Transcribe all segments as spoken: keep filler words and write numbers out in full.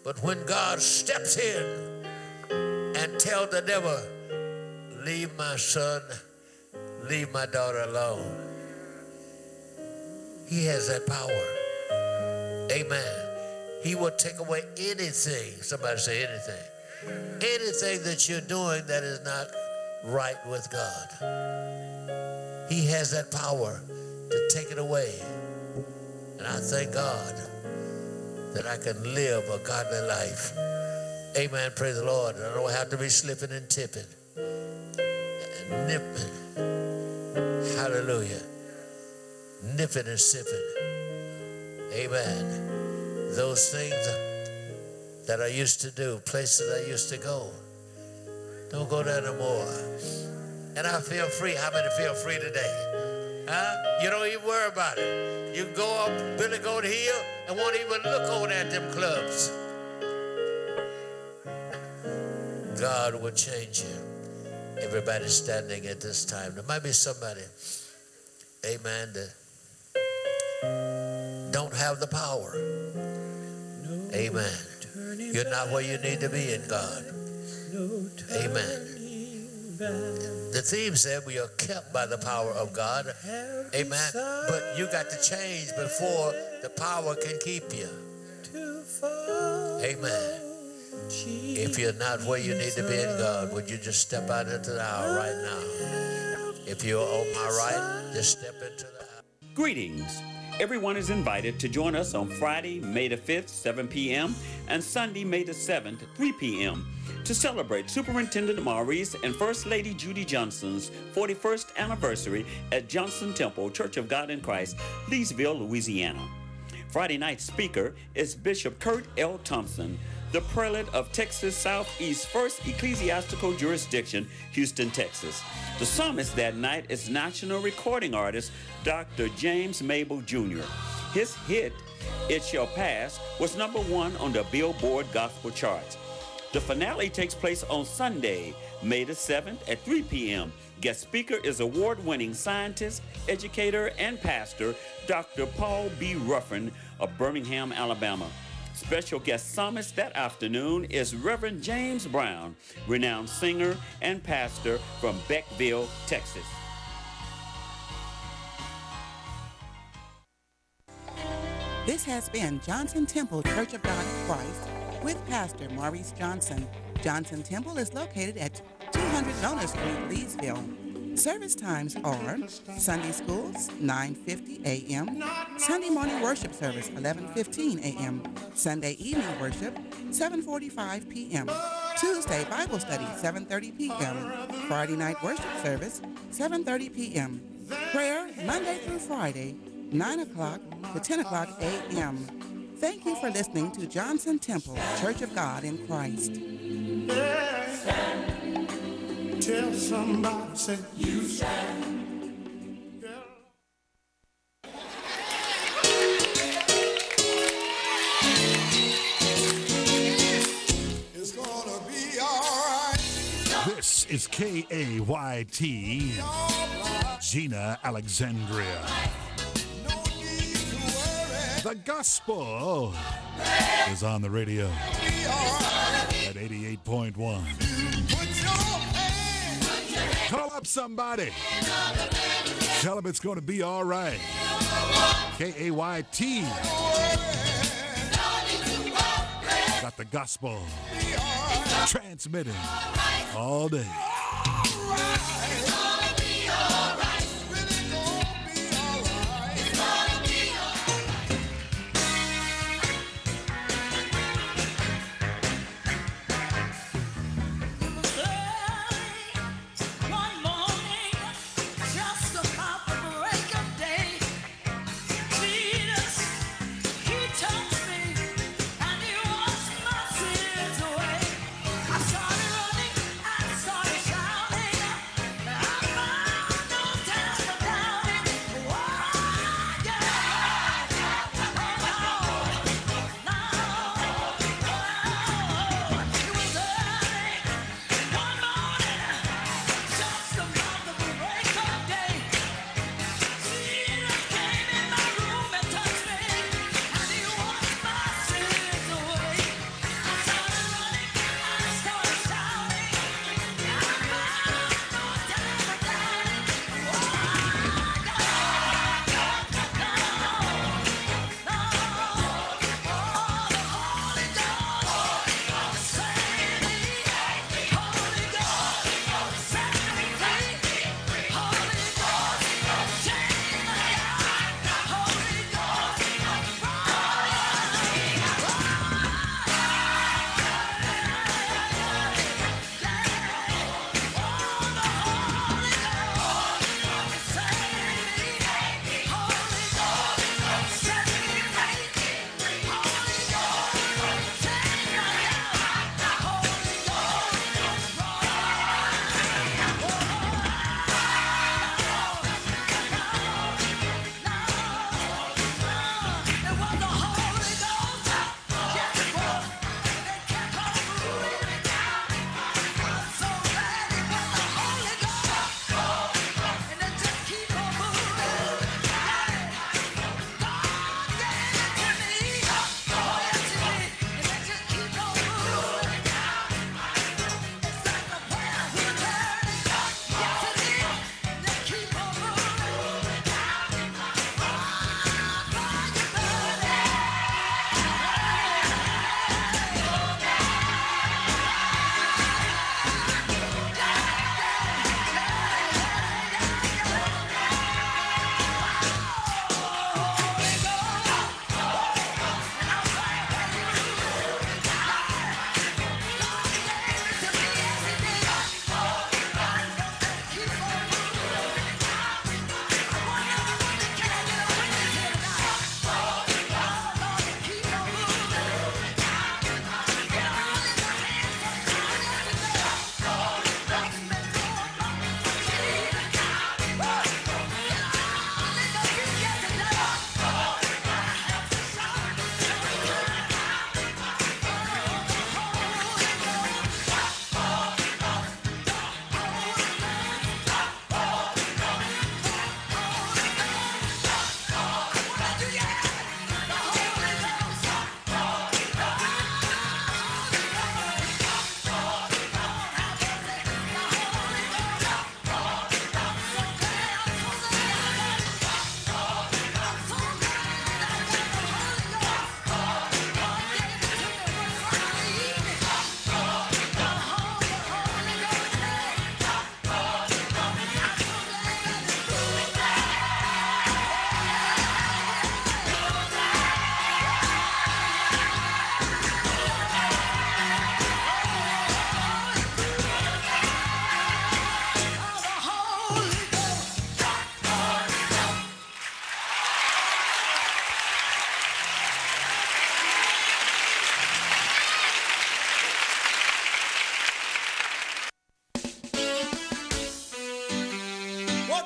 But when God steps in and tells the devil, leave my son, leave my daughter alone, he has that power. Amen. He will take away anything. Somebody say anything. Anything that you're doing that is not right with God. He has that power to take it away. And I thank God that I can live a godly life. Amen. Praise the Lord. I don't have to be slipping and tipping and nipping. Hallelujah. Nipping and sipping. Amen. Those things that I used to do, places I used to go, don't go there no more. And I feel free. How many feel free today? Huh? You don't even worry about it. You go up Billy Goat Hill and won't even look over at them clubs. God will change you. Everybody standing at this time. There might be somebody, amen, that don't have the power. Amen. You're not where you need to be in God. Amen. The theme said we are kept by the power of God. Amen. But you got to change before the power can keep you. Amen. If you're not where you need to be in God, would you just step out into the aisle right now? If you're on my right, just step into the aisle. Greetings. Everyone is invited to join us on Friday, May the fifth, seven p.m. and Sunday, May the seventh, three p.m. to celebrate Superintendent Maurice and First Lady Judy Johnson's forty-first anniversary at Johnson Temple, Church of God in Christ, Leesville, Louisiana. Friday night speaker is Bishop Kurt L. Thompson, the prelate of Texas Southeast First Ecclesiastical Jurisdiction, Houston, Texas. The psalmist that night is national recording artist Doctor James Mabel Junior His hit, It Shall Pass, was number one on the Billboard Gospel charts. The finale takes place on Sunday, May the seventh at three p.m. Guest speaker is award-winning scientist, educator, and pastor Doctor Paul B. Ruffin of Birmingham, Alabama. Special guest psalmist that afternoon is Reverend James Brown, renowned singer and pastor from Beckville, Texas. This has been Johnson Temple Church of God in Christ with Pastor Maurice Johnson. Johnson Temple is located at two hundred Nona Street, Leesville. Service times are Sunday schools, nine fifty a.m., Sunday morning worship service, eleven fifteen a.m., Sunday evening worship, seven forty-five p.m., Tuesday Bible study, seven thirty p.m., Friday night worship service, seven thirty p.m., prayer Monday through Friday, nine o'clock to ten o'clock a.m. Thank you for listening to Johnson Temple, Church of God in Christ. Tell somebody, say, you stand. It's gonna be all right. This is K A Y T, Gina Alexandria. No need to worry. The gospel is on the radio Be all right. at eighty-eight point one. Put your hand. Call up somebody. Tell them it's going to be all right. K A Y T. Got the gospel transmitting all day. I started running, I started shouting.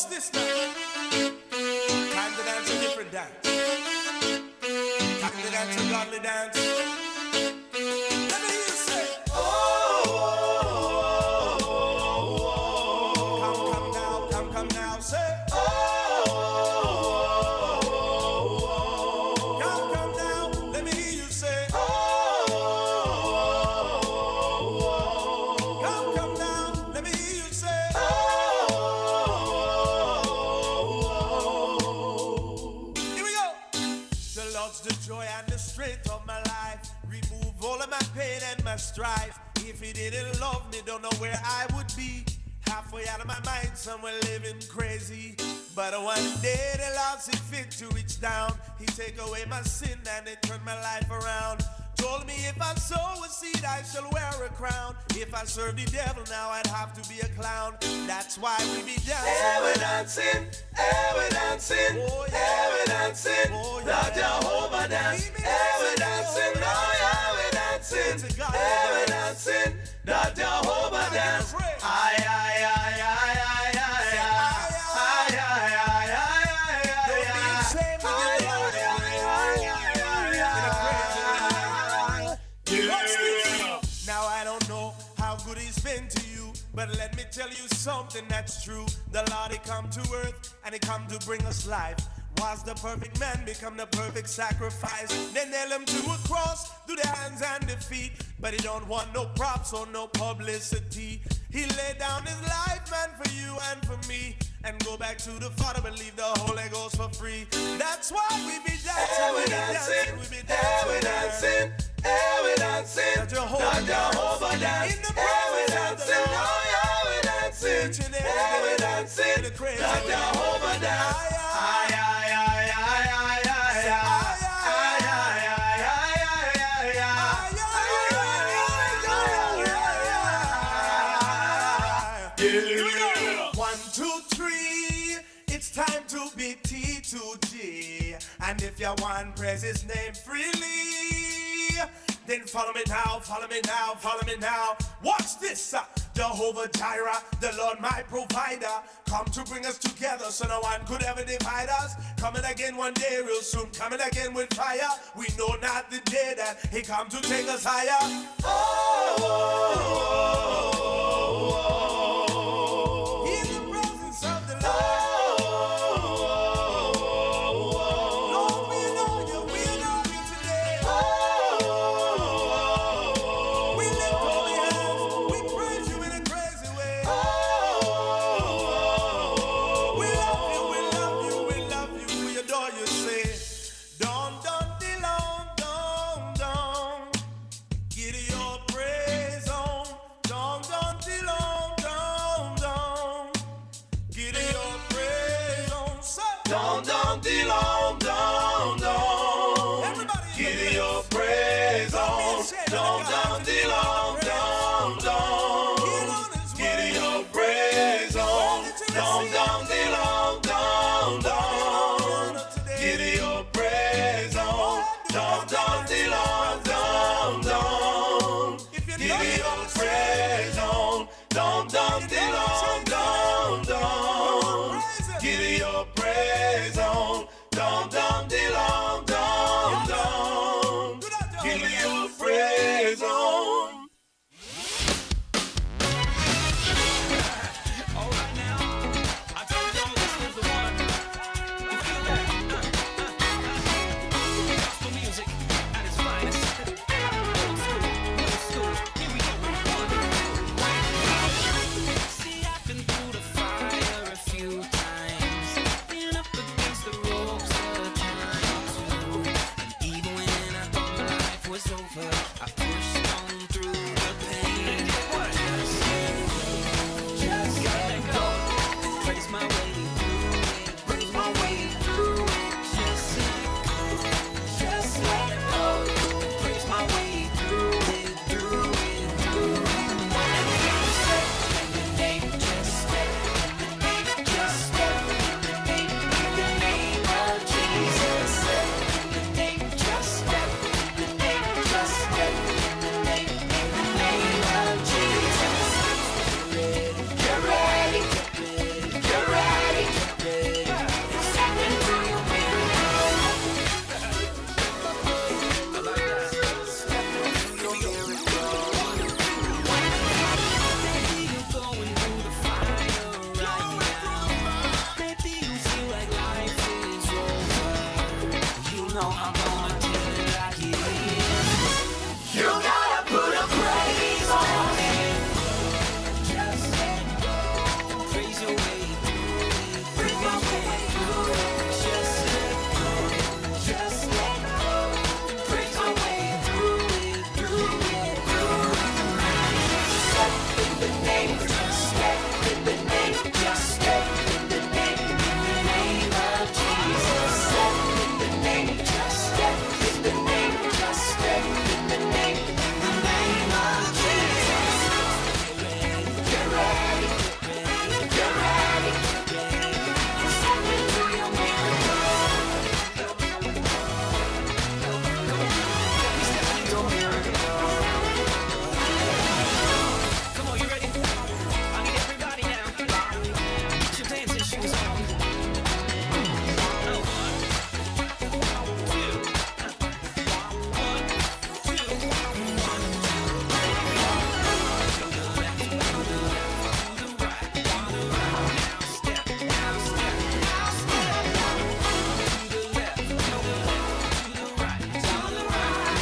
Watch this now. Time to dance a different dance. Time to dance a godly dance. Let me hear you say, oh, come, come now, come, come now, say, oh, come, come now, let me hear you say, oh, come, come now, let me hear you say, oh. Here we go. The Lord's the joy and the strength of my life. Remove all of my pain and my strife. If he didn't love me, don't know where I would be. Halfway out of my mind, somewhere living crazy. But one day the Lord see fit to reach down. He take away my sin and it turned my life around. Told me if I sow a seed, I shall wear a crown. If I serve the devil now, I'd have to be a clown. That's why we be dancing. Yeah, we dancing, yeah, we dancing, Oh, yeah. yeah, we dancing, Oh, the yeah. Jehovah dance. Keep me Yeah, we dancing, dancing, oh yeah, we dancing, It's a God yeah, we dance. dancing, the Jehovah dance. Pray. Aye, aye, aye, aye, aye, aye, Say, aye, aye, aye, aye, aye, aye, aye, Don't be aye, ashamed to aye, give the Lord aye, the praise. aye, Watch this. Now I don't know how good he's been to you, but let me tell you something that's true. The Lord, he come to earth and he come to bring us life. Was the perfect man become the perfect sacrifice? They nail him to a cross through the hands and the feet, but he don't want no props or no publicity. He laid down his life, man, for you and for me, and go back to the Father and leave the Holy Ghost for free. That's why we be dancing, yeah, we we be dancing, dancing, we be yeah, we dancing. dancing, yeah, we dancing, The Jehovah the Jehovah dance. In the Yeah, we presence of the dancing, Lord. oh yeah, we dancing, Each and every yeah, we day. dancing, In the the crazy way. Jehovah dance. Aye, Aye, aye, aye, aye, aye, aye, Say, aye, aye, aye, aye, aye, aye, aye, aye, aye, aye. Here we go. One, two, three. It's time to be T to G. And if you want, praise his name freely. Then follow me now, follow me now, follow me now. Watch this. uh, Jehovah Jireh, the Lord my provider, come to bring us together so no one could ever divide us. Coming again one day real soon, coming again with fire. We know not the day that he come to take us higher. Oh, in the presence of the Lord. Lord, we know you, we know you today. We lift holy hands, we praise you in a crazy way. We love you, we love you, we love you, we adore you. Say, don't, don't, don't, don't, don't. Get your praise on. Don't, don't, don't, don't, don't. Get your praise on. Say, Don't, don't, don't, don't, don't. everybody, Give your praise on. Don't,